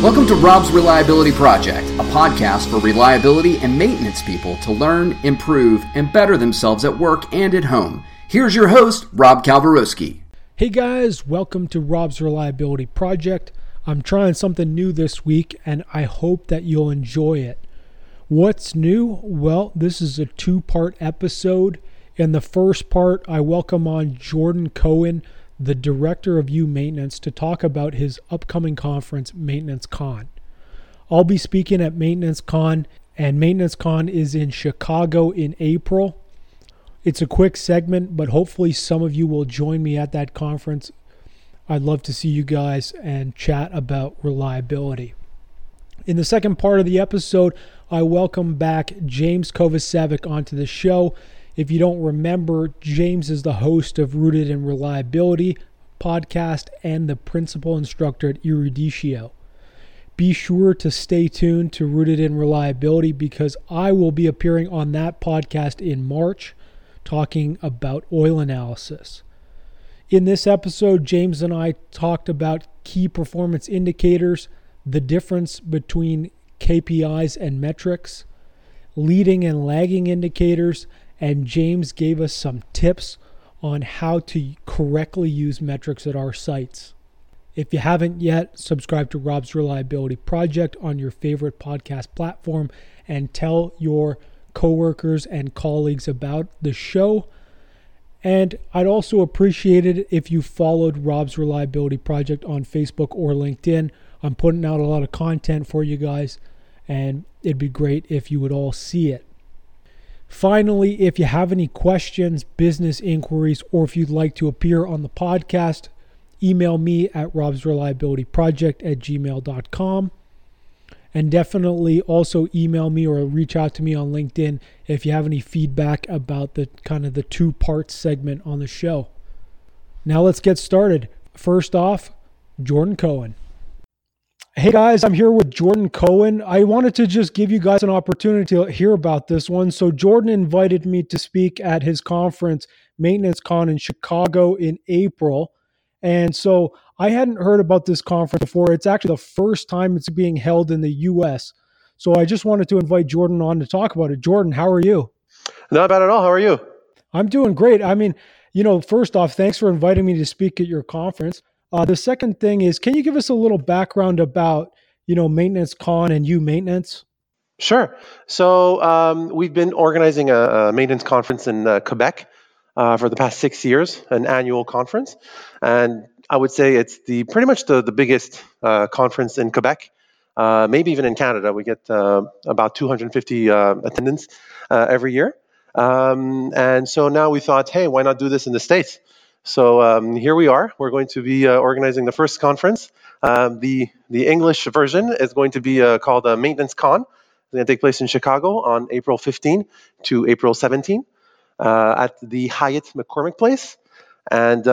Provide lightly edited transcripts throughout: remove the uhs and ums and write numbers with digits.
Welcome to Rob's Reliability Project, a podcast for reliability and maintenance people to learn, improve, and better themselves at work and at home. Here's your host, Rob Kalwarowski. Hey guys, welcome to Rob's Reliability Project. I'm trying something new this week and I hope that you'll enjoy it. What's new? Well, this is a two-part episode. In the first part, I welcome on Jordan Cohen, the Director of U Maintenance, to talk about his upcoming conference, Maintenance Con. I'll be speaking at Maintenance Con, and Maintenance Con is in Chicago in April. It's a quick segment, but hopefully some of you will join me at that conference. I'd love to see you guys and chat about reliability. In the second part of the episode, I welcome back James Kovacevic onto the show. If you don't remember, James is the host of Rooted in Reliability podcast and the principal instructor at Eruditio. Be sure to stay tuned to Rooted in Reliability because I will be appearing on that podcast in March talking about oil analysis. In this episode, James and I talked about key performance indicators, the difference between KPIs and metrics, leading and lagging indicators, and James gave us some tips on how to correctly use metrics at our sites. If you haven't yet, subscribe to Rob's Reliability Project on your favorite podcast platform and tell your coworkers and colleagues about the show. And I'd also appreciate it if you followed Rob's Reliability Project on Facebook or LinkedIn. I'm putting out a lot of content for you guys, and it'd be great if you would all see it. Finally, if you have any questions, business inquiries, or if you'd like to appear on the podcast, email me at robsreliabilityproject@gmail.com. And definitely also email me or reach out to me on LinkedIn if you have any feedback about the two-part segment on the show. Now let's get started. First off, Jordan Cohen. Hey guys, I'm here with Jordan Cohen. I wanted to just give you guys an opportunity to hear about this one. So Jordan invited me to speak at his conference, Maintenance Con in Chicago in April. And so I hadn't heard about this conference before. It's actually the first time it's being held in the US. So I just wanted to invite Jordan on to talk about it. Jordan, how are you? Not bad at all. How are you? I'm doing great. I mean, first off, thanks for inviting me to speak at your conference. The second thing is, can you give us a little background about, Maintenance Con and U Maintenance? Sure. So we've been organizing a maintenance conference in Quebec for the past 6 years, an annual conference. And I would say it's pretty much the biggest conference in Quebec, maybe even in Canada. We get about 250 attendants every year. And so now we thought, hey, why not do this in the States? So here we are. We're going to be organizing the first conference. The English version is going to be called Maintenance Con. It's going to take place in Chicago on April 15 to April 17 at the Hyatt McCormick Place. And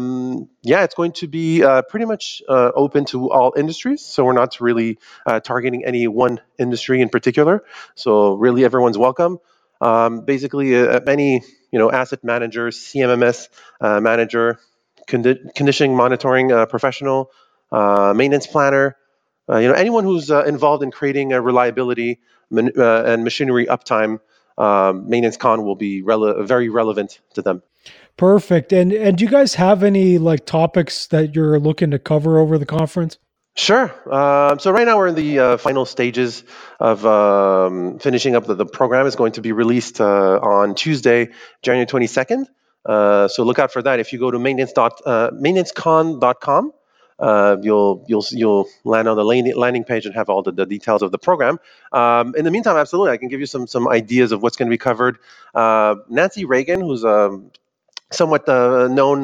it's going to be pretty much open to all industries. So we're not really targeting any one industry in particular. So really everyone's welcome. Basically, any asset manager, CMMS manager, conditioning monitoring professional, maintenance planner, anyone who's involved in creating a reliability and machinery uptime, Maintenance Con will be very relevant to them. Perfect. And do you guys have any topics that you're looking to cover over the conference? Sure. So right now we're in the final stages of finishing up the program. Is going to be released on Tuesday, January 22nd. So look out for that. If you go to maintenancecon.com, you'll land on the landing page and have all the details of the program. In the meantime, absolutely, I can give you some ideas of what's going to be covered. Nancy Reagan, who's somewhat known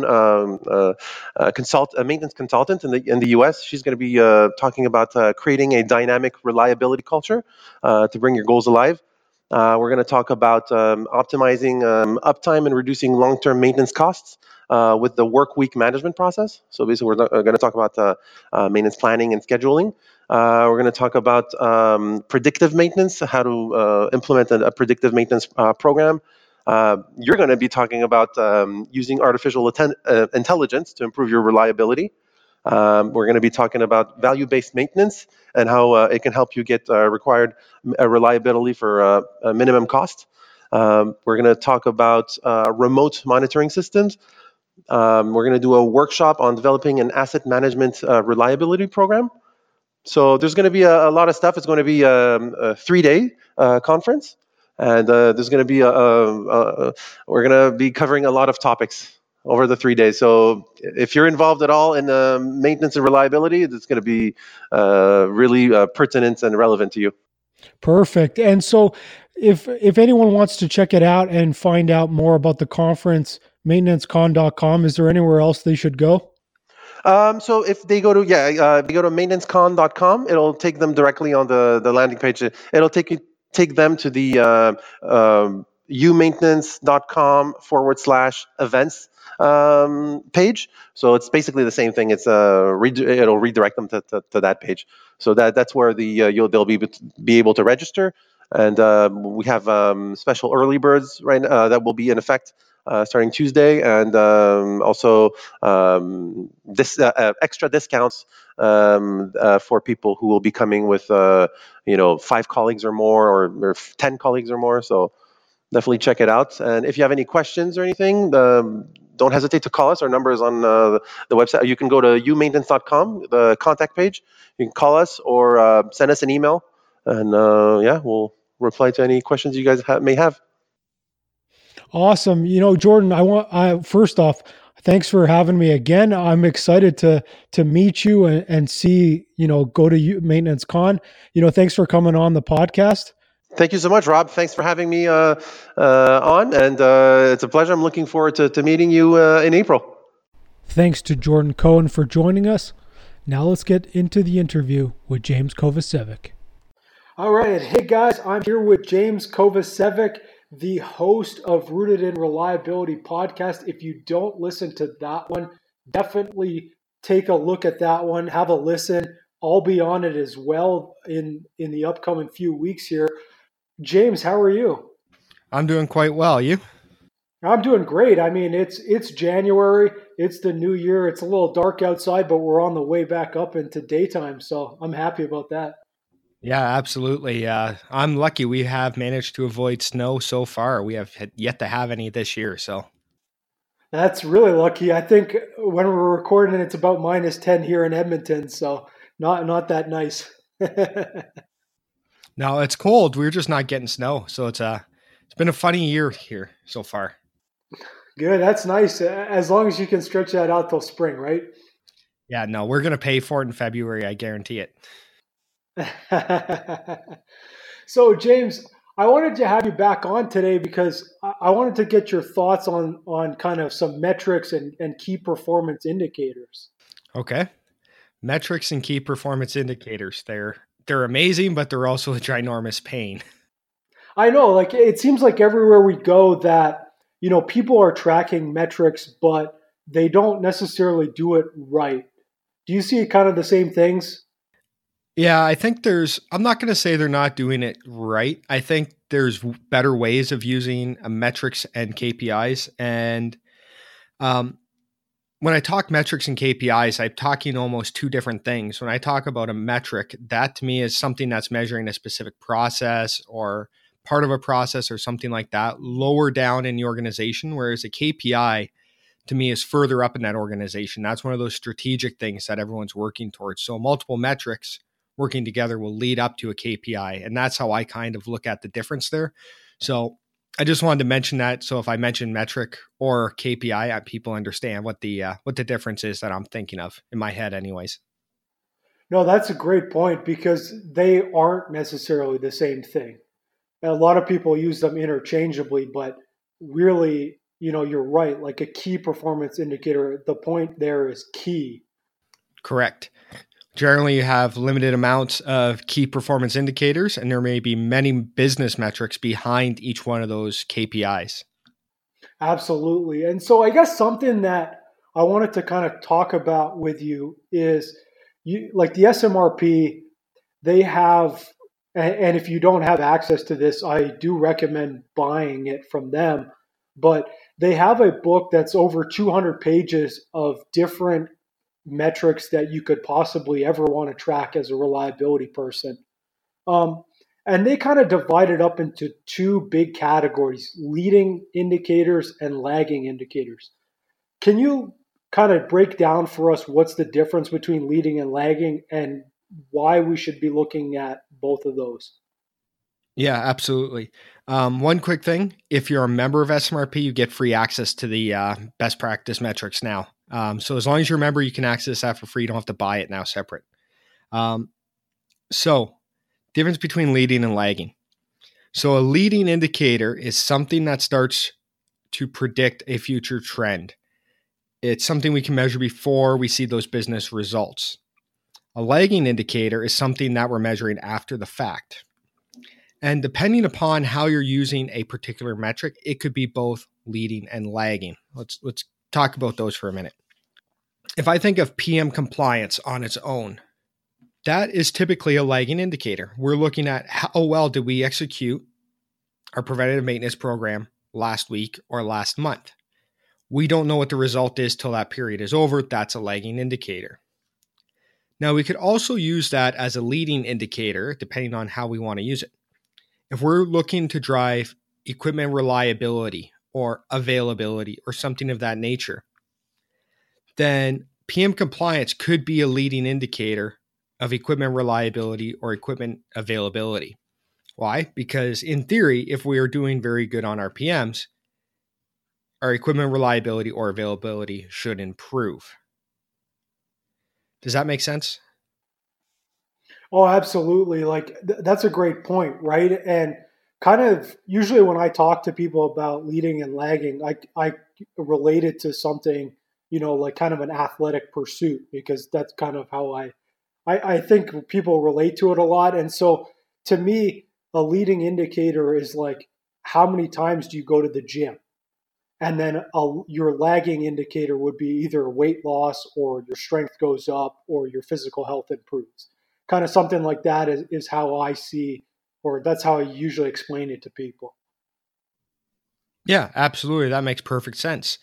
maintenance consultant in the U.S. She's going to be talking about creating a dynamic reliability culture to bring your goals alive. We're going to talk about optimizing uptime and reducing long-term maintenance costs with the work week management process. So basically, we're going to talk about maintenance planning and scheduling. We're going to talk about predictive maintenance, how to implement a predictive maintenance program. You're going to be talking about using artificial intelligence to improve your reliability. We're going to be talking about value-based maintenance and how it can help you get required reliability for a minimum cost. We're going to talk about remote monitoring systems. We're going to do a workshop on developing an asset management reliability program. So there's going to be a lot of stuff. It's going to be a 3-day conference, and there's going to be we're going to be covering a lot of topics over the 3 days. So if you're involved at all in maintenance and reliability, it's going to be really pertinent and relevant to you. Perfect. And so if anyone wants to check it out and find out more about the conference, maintenancecon.com, is there anywhere else they should go? So if they go to maintenancecon.com, it'll take them directly on the landing page. It'll take them to the umaintenance.com/events page. So it's basically the same thing. It's it'll redirect them to that page. So that's where they'll be able to register. And we have special early birds right now that will be in effect starting Tuesday, and also this extra discounts for people who will be coming with 5 colleagues or more, or 10 colleagues or more. So definitely check it out. And if you have any questions or anything, don't hesitate to call us. Our number is on the website. You can go to umaintenance.com, the contact page. You can call us or send us an email, and we'll reply to any questions you guys may have. Awesome. Jordan, first off, thanks for having me again. I'm excited to meet you and see, go to Maintenance Con. Thanks for coming on the podcast. Thank you so much, Rob. Thanks for having me on, and it's a pleasure. I'm looking forward to meeting you in April. Thanks to Jordan Cohen for joining us. Now let's get into the interview with James Kovacevic. All right. Hey, guys, I'm here with James Kovacevic, the host of Rooted in Reliability podcast. If you don't listen to that one, definitely take a look at that one. Have a listen. I'll be on it as well in the upcoming few weeks here. James, how are you? I'm doing quite well. You? I'm doing great. I mean, it's January. It's the new year. It's a little dark outside, but we're on the way back up into daytime. So I'm happy about that. Yeah, absolutely. I'm lucky we have managed to avoid snow so far. We have yet to have any this year. So that's really lucky. I think when we're recording, it's about -10 here in Edmonton. So not that nice. No, it's cold. We're just not getting snow. So it's been a funny year here so far. Good. That's nice. As long as you can stretch that out till spring, right? Yeah, no, we're going to pay for it in February. I guarantee it. So, James, I wanted to have you back on today because I wanted to get your thoughts on kind of some metrics and key performance indicators. Okay. Metrics and key performance indicators. They're amazing, but they're also a ginormous pain. I know, like it seems like everywhere we go that, people are tracking metrics, but they don't necessarily do it right. Do you see kind of the same things? Yeah, I think I'm not going to say they're not doing it right. I think there's better ways of using metrics and KPIs. And when I talk metrics and KPIs, I'm talking almost two different things. When I talk about a metric, that to me is something that's measuring a specific process or part of a process or something like that, lower down in the organization, whereas a KPI to me is further up in that organization. That's one of those strategic things that everyone's working towards. So multiple metrics working together will lead up to a KPI. And that's how I kind of look at the difference there. So I just wanted to mention that. So if I mention metric or KPI, people understand what the difference is that I'm thinking of in my head anyways. No, that's a great point because they aren't necessarily the same thing. And a lot of people use them interchangeably, but really, you're right. Like a key performance indicator, the point there is key. Correct. Generally, you have limited amounts of key performance indicators, and there may be many business metrics behind each one of those KPIs. Absolutely. And so I guess something that I wanted to kind of talk about with you is like the SMRP, they have, and if you don't have access to this, I do recommend buying it from them, but they have a book that's over 200 pages of different metrics that you could possibly ever want to track as a reliability person. And they kind of divide it up into two big categories: leading indicators and lagging indicators. Can you kind of break down for us what's the difference between leading and lagging and why we should be looking at both of those? Yeah, absolutely. One quick thing, if you're a member of SMRP, you get free access to the best practice metrics now. So as long as you're a member, you can access that for free. You don't have to buy it now separate. So difference between leading and lagging. So a leading indicator is something that starts to predict a future trend. It's something we can measure before we see those business results. A lagging indicator is something that we're measuring after the fact. And depending upon how you're using a particular metric, it could be both leading and lagging. Let's talk about those for a minute. If I think of PM compliance on its own, that is typically a lagging indicator. We're looking at how well did we execute our preventative maintenance program last week or last month. We don't know what the result is till that period is over. That's a lagging indicator. Now, we could also use that as a leading indicator, depending on how we want to use it. If we're looking to drive equipment reliability or availability or something of that nature, then PM compliance could be a leading indicator of equipment reliability or equipment availability. Why? Because in theory, if we are doing very good on our PMs, our equipment reliability or availability should improve. Does that make sense? Oh, absolutely. Like that's a great point, right? And kind of usually when I talk to people about leading and lagging, I relate it to something, like kind of an athletic pursuit, because that's kind of how I think people relate to it a lot. And so to me, a leading indicator is like, how many times do you go to the gym? And then your lagging indicator would be either weight loss or your strength goes up or your physical health improves. Kind of something like that is how I see, or that's how I usually explain it to people. Yeah, absolutely. That makes perfect sense.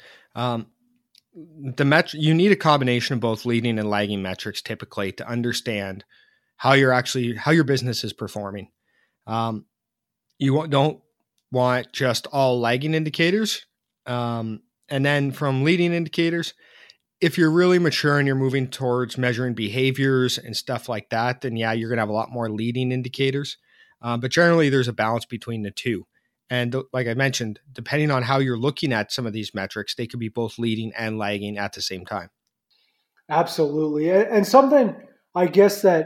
You need a combination of both leading and lagging metrics typically to understand how your business is performing. You don't want just all lagging indicators. And then from leading indicators, if you're really mature and you're moving towards measuring behaviors and stuff like that, then yeah, you're going to have a lot more leading indicators. But generally there's a balance between the two. And like I mentioned, depending on how you're looking at some of these metrics, they could be both leading and lagging at the same time. Absolutely. And something I guess that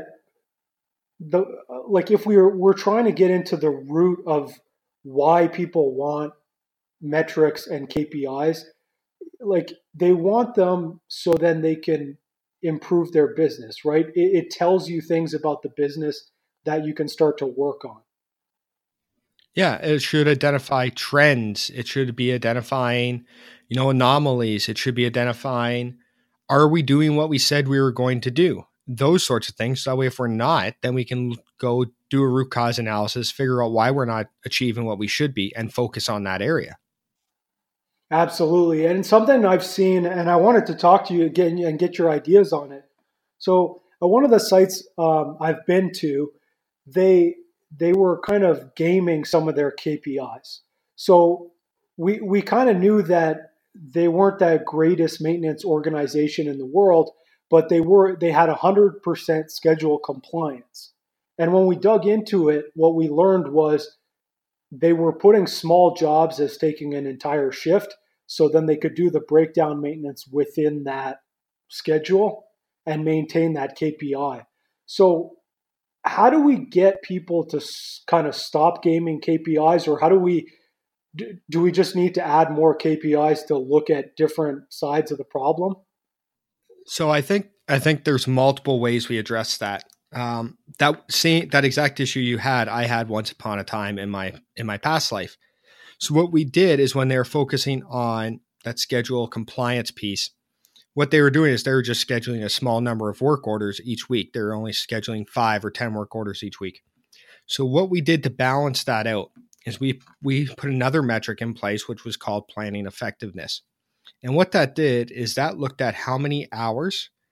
if we're trying to get into the root of why people want metrics and KPIs, like they want them so then they can improve their business, right? It tells you things about the business that you can start to work on. Yeah, it should identify trends. It should be identifying, anomalies. It should be identifying, are we doing what we said we were going to do? Those sorts of things. So that way, if we're not, then we can go do a root cause analysis, figure out why we're not achieving what we should be, and focus on that area. Absolutely. And something I've seen, and I wanted to talk to you again and get your ideas on it. So one of the sites I've been to, they were kind of gaming some of their KPIs. So we kind of knew that they weren't the greatest maintenance organization in the world, but they had 100% schedule compliance. And when we dug into it, what we learned was they were putting small jobs as taking an entire shift, so then they could do the breakdown maintenance within that schedule and maintain that KPI. So how do we get people to kind of stop gaming KPIs, or how do we just need to add more KPIs to look at different sides of the problem? So I think there's multiple ways we address that. That exact issue you had, I had once upon a time in my past life. So what we did is when they were focusing on that schedule compliance piece, what they were doing is they were just scheduling a small number of work orders each week. They were only scheduling 5 or 10 work orders each week. So what we did to balance that out is we put another metric in place, which was called planning effectiveness. And what that did is that looked at how many hours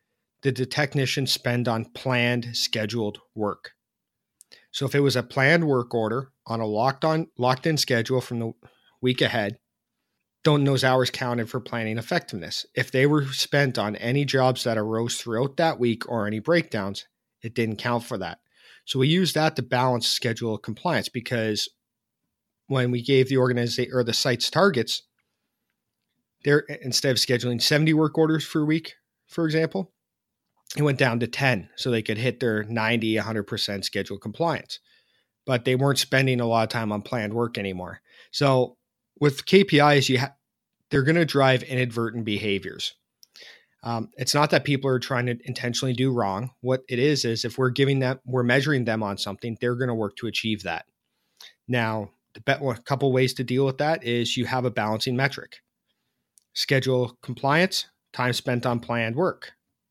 did the technician spend on planned, scheduled work? So if it was a planned work order on a locked in schedule from the week ahead, don't those hours counted for planning effectiveness? If they were spent on any jobs that arose throughout that week or any breakdowns, it didn't count for that. So we use that to balance schedule compliance, because when we gave the organization or the site's targets, instead of scheduling 70 work orders for a week, for example, it went down to 10 so they could hit their 90, 100% schedule compliance. But they weren't spending a lot of time on planned work anymore. So with KPIs, they're going to drive inadvertent behaviors. It's not that people are trying to intentionally do wrong. What it is if we're measuring them on something, they're going to work to achieve that. Now, a couple ways to deal with that is you have a balancing metric. Schedule compliance, time spent on planned work.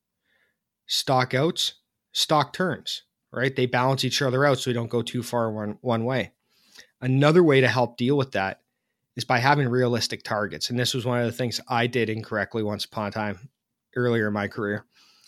Stock outs, stock turns, right? They balance each other out so we don't go too far one way. Another way to help deal with that is by having realistic targets. And this was one of the things I did incorrectly once upon a time earlier in my career.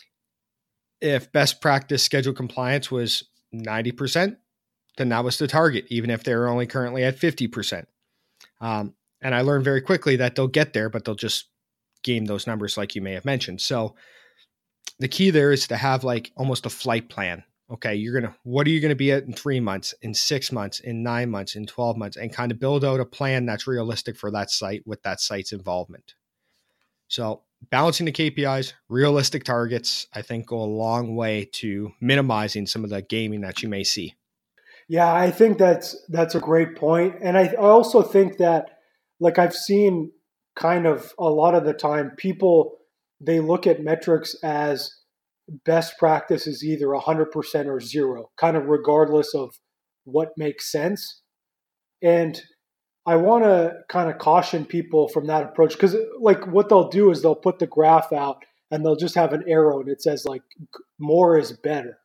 If best practice schedule compliance was 90%, then that was the target, even if they're only currently at 50%. And I learned very quickly that they'll get there, but they'll just game those numbers like you may have mentioned. So the key there is to have like almost a flight plan. Okay, what are you going to be at in 3 months, in 6 months, in 9 months, in 12 months, and kind of build out a plan that's realistic for that site with that site's involvement. So balancing the KPIs, realistic targets, I think go a long way to minimizing some of the gaming that you may see. Yeah, I think that's a great point. And I also think that, like, I've seen kind of a lot of the time people, they look at metrics as best practice is either 100% or zero, kind of regardless of what makes sense. And I want to kind of caution people from that approach, because like what they'll do is they'll put the graph out and they'll just have an arrow and it says like more is better.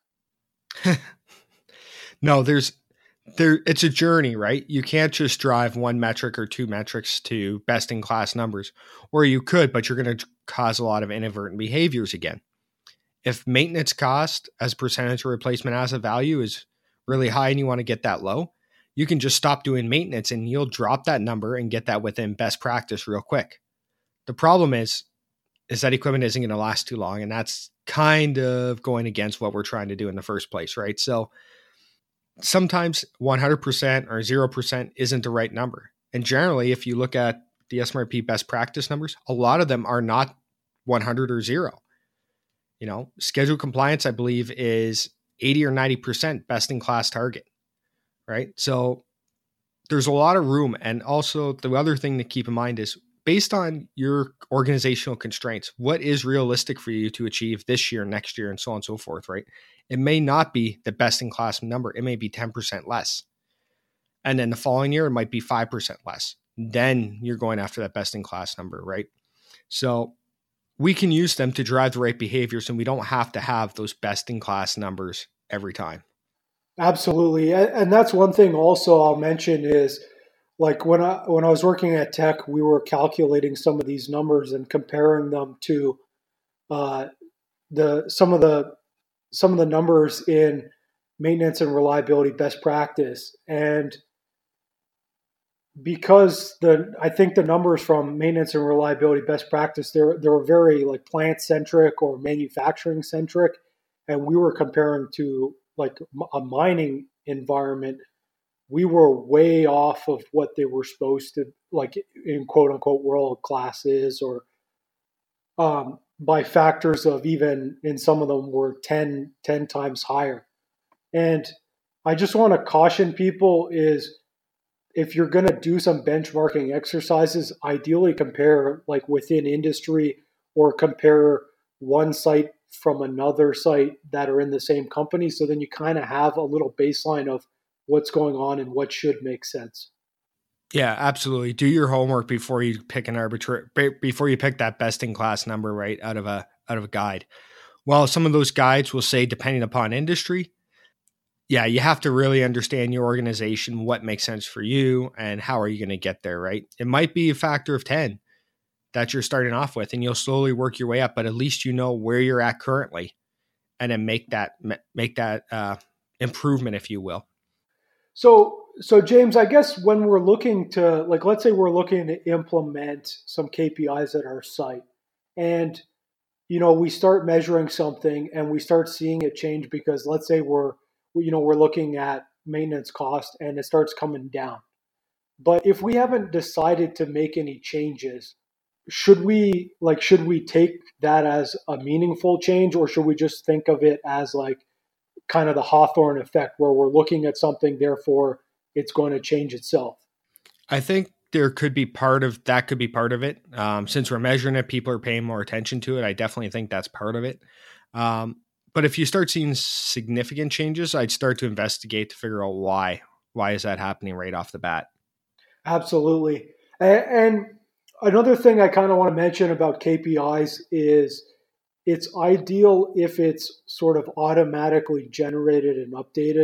No, it's a journey, right? You can't just drive one metric or two metrics to best in class numbers, or you could, but you're going to cause a lot of inadvertent behaviors again. If maintenance cost as percentage of replacement asset value is really high and you want to get that low, you can just stop doing maintenance and you'll drop that number and get that within best practice real quick. The problem is that equipment isn't going to last too long, and that's kind of going against what we're trying to do in the first place, right? So sometimes 100% or 0% isn't the right number. And generally, if you look at the SMRP best practice numbers, a lot of them are not 100 or 0. Schedule compliance, I believe, is 80 or 90% best in class target, right? So there's a lot of room. And also the other thing to keep in mind is based on your organizational constraints, what is realistic for you to achieve this year, next year, and so on and so forth, right? It may not be the best in class number. It may be 10% less. And then the following year, it might be 5% less. Then you're going after that best in class number, right? So we can use them to drive the right behaviors, and we don't have to have those best in class numbers every time. Absolutely. And that's one thing also I'll mention is, like when I was working at Tech, we were calculating some of these numbers and comparing them to some of the numbers in maintenance and reliability best practice. And because I think the numbers from maintenance and reliability best practice, they were very like plant centric or manufacturing centric, and we were comparing to like a mining environment. We were way off of what they were supposed to, like in quote unquote world class is, or by factors of even in some of them were 10 times higher. And I just want to caution people is, if you're going to do some benchmarking exercises, ideally compare like within industry or compare one site from another site that are in the same company. So then you kind of have a little baseline of what's going on and what should make sense. Yeah, absolutely. Do your homework before you pick before you pick that best in class number, right, out of a guide. Well, some of those guides will say, depending upon industry, yeah, you have to really understand your organization, what makes sense for you, and how are you going to get there, right? It might be a factor of 10, that you're starting off with, and you'll slowly work your way up, but at least you know where you're at currently, and then make that improvement, if you will. So James, I guess when we're looking to, like, let's say we're looking to implement some KPIs at our site, and we start measuring something and we start seeing it change because let's say we're looking at maintenance cost and it starts coming down. But if we haven't decided to make any changes, should we take that as a meaningful change, or should we just think of it as like kind of the Hawthorne effect where we're looking at something, therefore it's going to change itself? I think there could be part of it. Since we're measuring it, people are paying more attention to it. I definitely think that's part of it. But if you start seeing significant changes, I'd start to investigate to figure out why. Why is that happening right off the bat? Absolutely. And another thing I kind of want to mention about KPIs is it's ideal if it's sort of automatically generated and updated,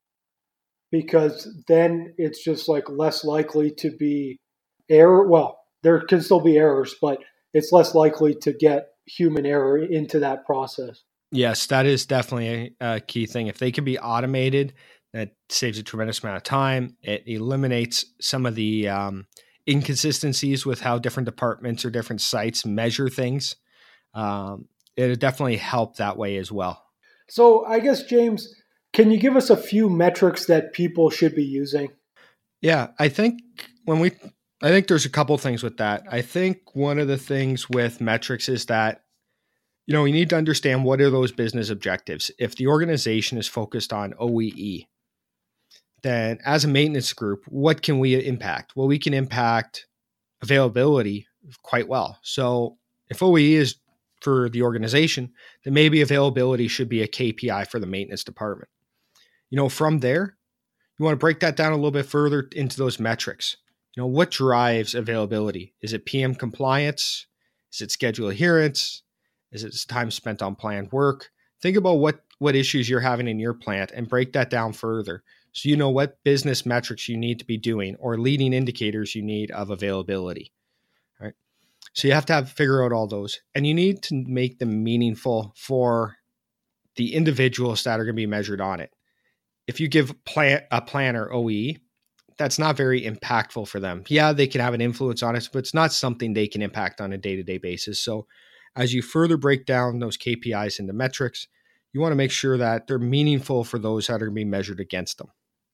because then it's just like less likely to be error. Well, there can still be errors, but it's less likely to get human error into that process. Yes, that is definitely a key thing. If they can be automated, that saves a tremendous amount of time. It eliminates some of the inconsistencies with how different departments or different sites measure things. It'll definitely help that way as well. So I guess, James, can you give us a few metrics that people should be using? Yeah, I think there's a couple things with that. I think one of the things with metrics is that, we need to understand what are those business objectives. If the organization is focused on OEE, then as a maintenance group, what can we impact? Well, we can impact availability quite well. So if OEE is for the organization, then maybe availability should be a KPI for the maintenance department. From there, you want to break that down a little bit further into those metrics. What drives availability? Is it PM compliance? Is it schedule adherence? Is it time spent on planned work? Think about what issues you're having in your plant and break that down further, so you know what business metrics you need to be doing or leading indicators you need of availability. All right. So you have to figure out all those, and you need to make them meaningful for the individuals that are going to be measured on it. If you give a planner OEE, that's not very impactful for them. Yeah, they can have an influence on it, but it's not something they can impact on a day-to-day basis. So as you further break down those KPIs into metrics, you want to make sure that they're meaningful for those that are going to be measured against them.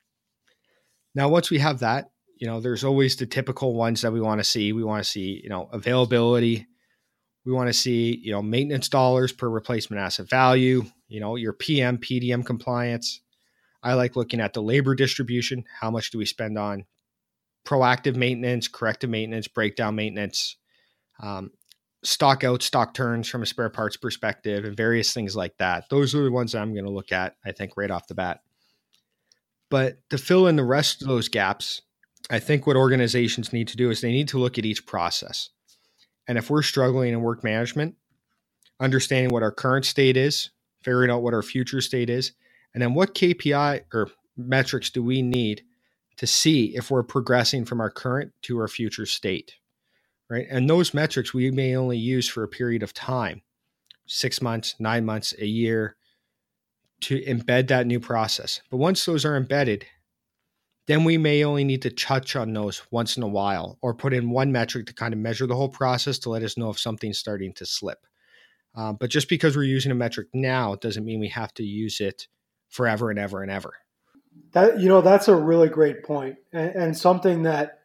Now, once we have that, there's always the typical ones that we want to see. We want to see, availability. We want to see, maintenance dollars per replacement asset value, your PM, PDM compliance. I like looking at the labor distribution. How much do we spend on proactive maintenance, corrective maintenance, breakdown maintenance, stock out, stock turns from a spare parts perspective, and various things like that. Those are the ones that I'm going to look at, I think, right off the bat. But to fill in the rest of those gaps, I think what organizations need to do is they need to look at each process. And if we're struggling in work management, understanding what our current state is, figuring out what our future state is, and then what KPI or metrics do we need to see if we're progressing from our current to our future state, right? And those metrics we may only use for a period of time, 6 months, 9 months, a year, to embed that new process. But once those are embedded, then we may only need to touch on those once in a while or put in one metric to kind of measure the whole process to let us know if something's starting to slip. But just because we're using a metric now doesn't mean we have to use it forever and ever and ever. That's a really great point, and something that,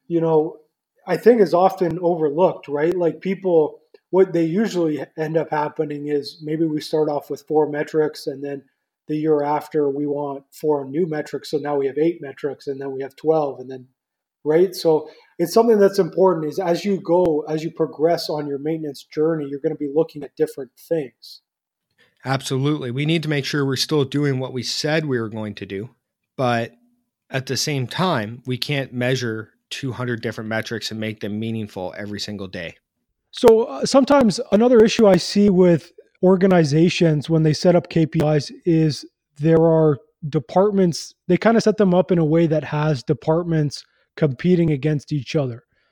I think is often overlooked, right? Like people, what they usually end up happening is maybe we start off with 4 metrics, and then the year after we want 4 new metrics. So now we have 8 metrics, and then we have 12, and then, right? So it's something that's important is as you progress on your maintenance journey, you're going to be looking at different things. Absolutely. We need to make sure we're still doing what we said we were going to do, but at the same time, we can't measure 200 different metrics and make them meaningful every single day. So sometimes another issue I see with organizations when they set up KPIs is there are departments, they kind of set them up in a way that has departments competing against each other.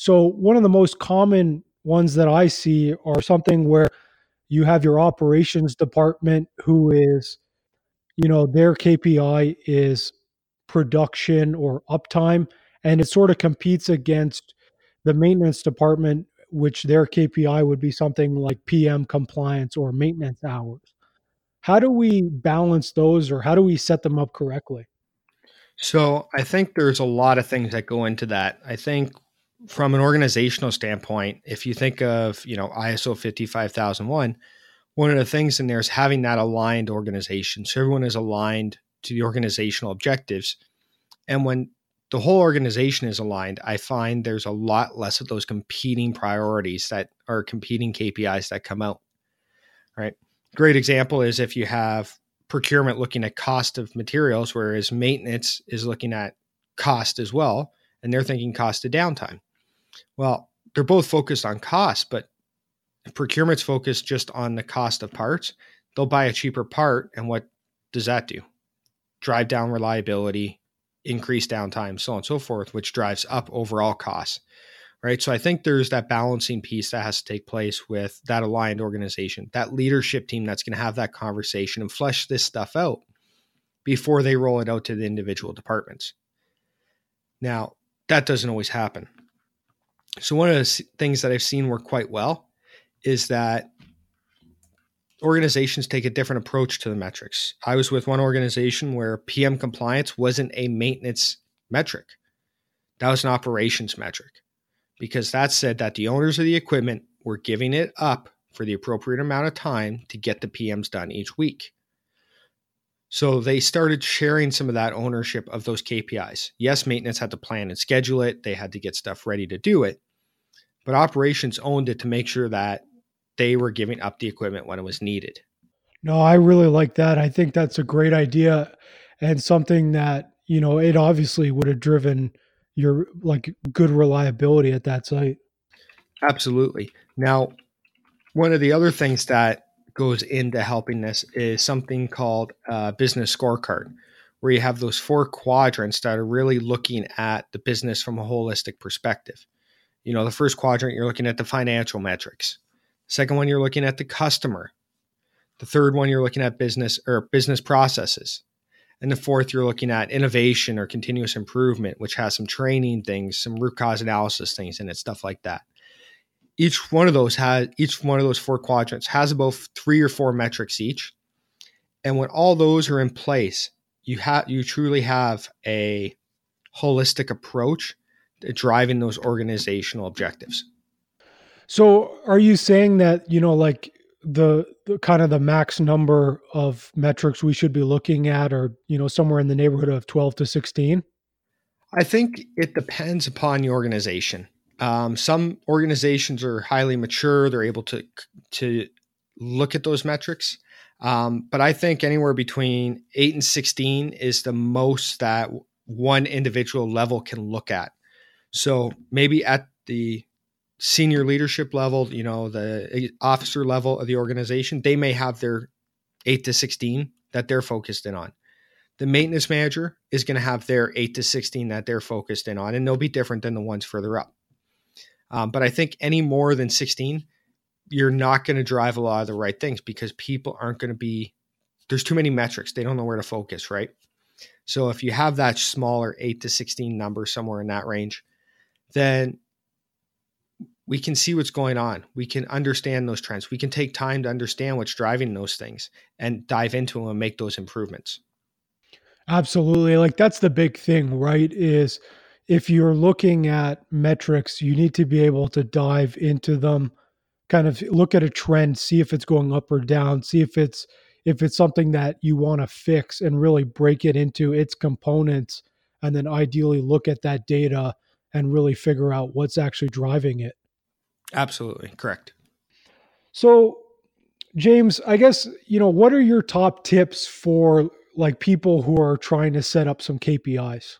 So one of the most common ones that I see are something where you have your operations department who is, their KPI is production or uptime, and it sort of competes against the maintenance department, which their KPI would be something like PM compliance or maintenance hours. How do we balance those, or how do we set them up correctly? So I think there's a lot of things that go into that. I think from an organizational standpoint, if you think of, ISO 55001, one of the things in there is having that aligned organization. So everyone is aligned to the organizational objectives. And when the whole organization is aligned, I find there's a lot less of those competing priorities that are competing KPIs that come out, right? Great example is if you have procurement looking at cost of materials, whereas maintenance is looking at cost as well, and they're thinking cost of downtime. Well, they're both focused on cost, but procurement's focused just on the cost of parts. They'll buy a cheaper part, and what does that do? Drive down reliability, increase downtime, so on and so forth, which drives up overall costs, right? So I think there's that balancing piece that has to take place with that aligned organization, that leadership team that's going to have that conversation and flesh this stuff out before they roll it out to the individual departments. Now, that doesn't always happen. So one of the things that I've seen work quite well is that organizations take a different approach to the metrics. I was with one organization where PM compliance wasn't a maintenance metric. That was an operations metric, because that said that the owners of the equipment were giving it up for the appropriate amount of time to get the PMs done each week. So they started sharing some of that ownership of those KPIs. Yes, maintenance had to plan and schedule it. They had to get stuff ready to do it. But operations owned it to make sure that they were giving up the equipment when it was needed. No, I really like that. I think that's a great idea, and something that, it obviously would have driven your good reliability at that site. Absolutely. Now, one of the other things that goes into helping this is something called a business scorecard, where you have those 4 quadrants that are really looking at the business from a holistic perspective. The first quadrant, you're looking at the financial metrics. Second one, you're looking at the customer. The third one, you're looking at business processes. And the fourth, you're looking at innovation or continuous improvement, which has some training things, some root cause analysis things in it, stuff like that. Each one of those 4 quadrants has about 3 or 4 metrics each. And when all those are in place, you truly have a holistic approach to driving those organizational objectives. So are you saying that, the kind of the max number of metrics we should be looking at are, somewhere in the neighborhood of 12 to 16? I think it depends upon the organization. Some organizations are highly mature. They're able to look at those metrics. But I think anywhere between 8 and 16 is the most that one individual level can look at. So maybe at the senior leadership level, the officer level of the organization, they may have their 8 to 16 that they're focused in on. The maintenance manager is going to have their 8 to 16 that they're focused in on, and they'll be different than the ones further up. But I think any more than 16, you're not going to drive a lot of the right things, because people aren't going to be, there's too many metrics. They don't know where to focus, right? So if you have that smaller 8 to 16 number, somewhere in that range, then we can see what's going on. We can understand those trends. We can take time to understand what's driving those things and dive into them and make those improvements. Absolutely. That's the big thing, right? Is if you're looking at metrics, you need to be able to dive into them, kind of look at a trend, see if it's going up or down, see if it's something that you want to fix, and really break it into its components, and then ideally look at that data and really figure out what's actually driving it. Absolutely. Correct. So, James, I guess, what are your top tips for people who are trying to set up some KPIs?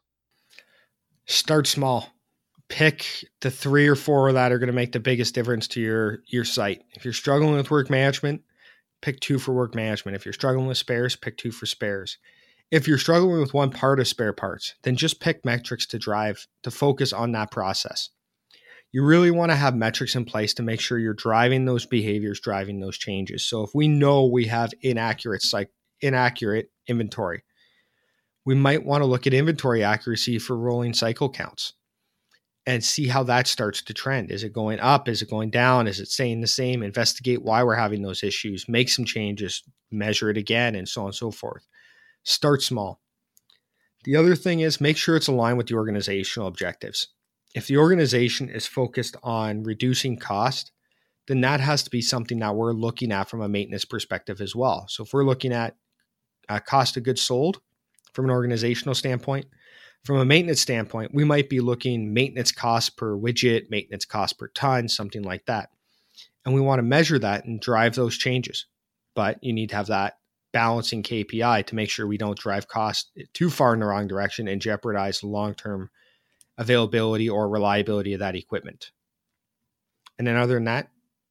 Start small. Pick the 3 or 4 that are going to make the biggest difference to your site. If you're struggling with work management, pick 2 for work management. If you're struggling with spares, pick 2 for spares. If you're struggling with one part of spare parts, then just pick metrics to focus on that process. You really want to have metrics in place to make sure you're driving those behaviors, driving those changes. So if we know we have inaccurate inventory, we might want to look at inventory accuracy for rolling cycle counts and see how that starts to trend. Is it going up? Is it going down? Is it staying the same? Investigate why we're having those issues, make some changes, measure it again, and so on and so forth. Start small. The other thing is make sure it's aligned with the organizational objectives. If the organization is focused on reducing cost, then that has to be something that we're looking at from a maintenance perspective as well. So if we're looking at cost of goods sold from an organizational standpoint, from a maintenance standpoint, we might be looking maintenance cost per widget, maintenance cost per ton, something like that. And we want to measure that and drive those changes. But you need to have that balancing KPI to make sure we don't drive cost too far in the wrong direction and jeopardize the long-term availability or reliability of that equipment. And then other than that,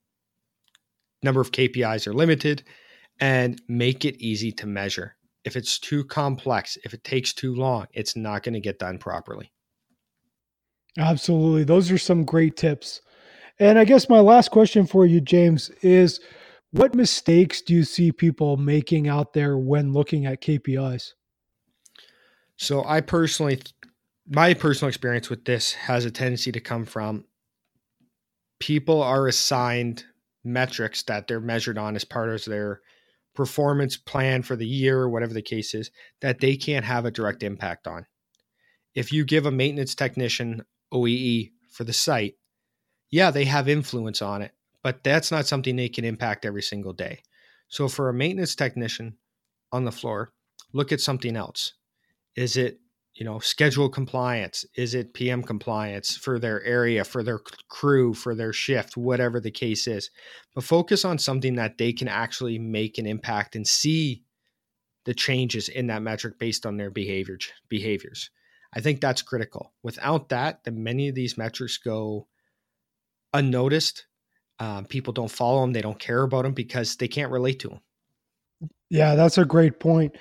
number of KPIs are limited and make it easy to measure. If it's too complex, if it takes too long, it's not going to get done properly. Absolutely. Those are some great tips. And I guess my last question for you, James, is what mistakes do you see people making out there when looking at KPIs? So my personal experience with this has a tendency to come from people are assigned metrics that they're measured on as part of their performance plan for the year, whatever the case is, that they can't have a direct impact on. If you give a maintenance technician OEE for the site, yeah, they have influence on it, but that's not something they can impact every single day. So for a maintenance technician on the floor, look at something else. Is it, schedule compliance? Is it PM compliance for their area, for their crew, for their shift, whatever the case is? But focus on something that they can actually make an impact and see the changes in that metric based on their behaviors. I think that's critical. Without that, then many of these metrics go unnoticed. People don't follow them. They don't care about them because they can't relate to them. Yeah, that's a great point.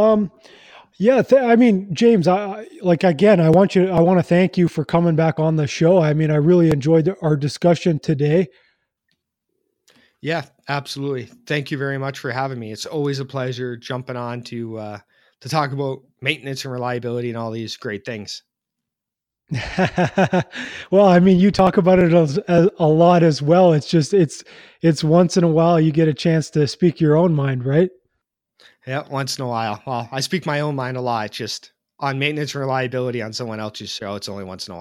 James, I want to thank you for coming back on the show. I mean, I really enjoyed our discussion today. Yeah, absolutely. Thank you very much for having me. It's always a pleasure jumping on to talk about maintenance and reliability and all these great things. Well, I mean, you talk about it a lot as well. It's just, it's once in a while you get a chance to speak your own mind, right? Yeah, once in a while. Well, I speak my own mind a lot. Just on maintenance and reliability on someone else's show, it's only once in a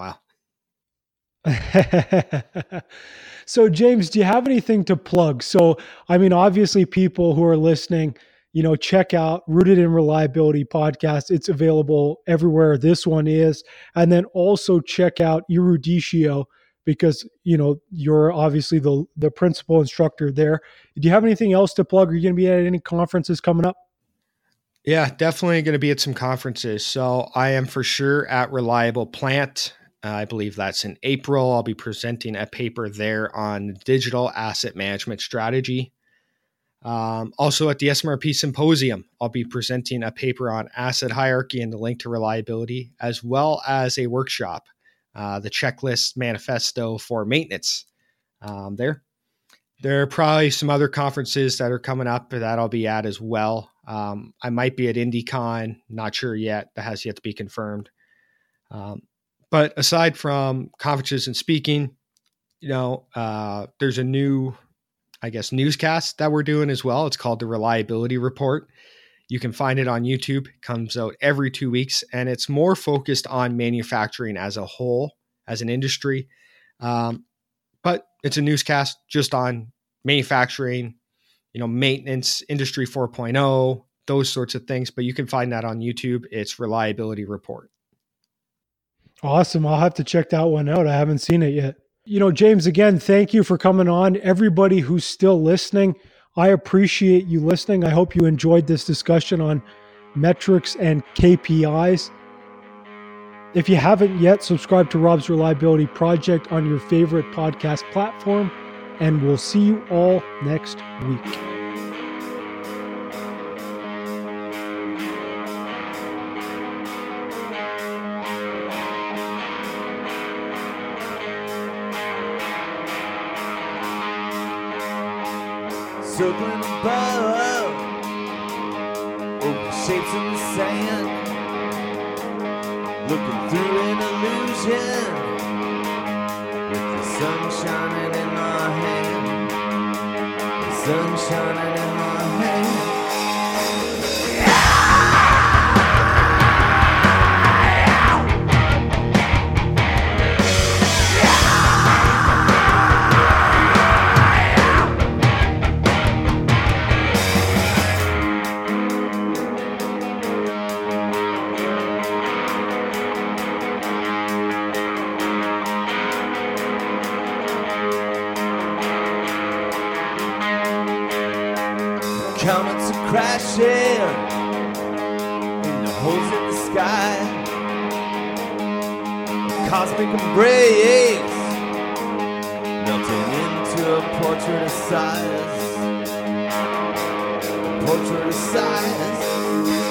while. So, James, do you have anything to plug? So, I mean, obviously, people who are listening, check out Rooted in Reliability podcast. It's available everywhere this one is. And then also check out Eruditio because, you're obviously the principal instructor there. Do you have anything else to plug? Are you going to be at any conferences coming up? Yeah, definitely going to be at some conferences. So I am for sure at Reliable Plant. I believe that's in April. I'll be presenting a paper there on digital asset management strategy. Also at the SMRP Symposium, I'll be presenting a paper on asset hierarchy and the link to reliability, as well as a workshop, the checklist manifesto for maintenance. There are probably some other conferences that are coming up that I'll be at as well. I might be at IndyCon, not sure yet. That has yet to be confirmed. But aside from conferences and speaking, there's a new, newscast that we're doing as well. It's called the Reliability Report. You can find it on YouTube. It comes out every 2 weeks, and it's more focused on manufacturing as a whole, as an industry. But it's a newscast just on manufacturing, maintenance, Industry 4.0, those sorts of things. But you can find that on YouTube. It's Reliability Report. Awesome. I'll have to check that one out. I haven't seen it yet. James, again, thank you for coming on. Everybody who's still listening, I appreciate you listening. I hope you enjoyed this discussion on metrics and KPIs. If you haven't yet, subscribe to Rob's Reliability Project on your favorite podcast platform, and we'll see you all next week. circling above, open shapes in the sand, looking through an illusion, with the sun shining in my hand, the sun shining in my hand. Comets are crashing in the holes in the sky, cosmic embrace melting into a portrait of size, a portrait of size.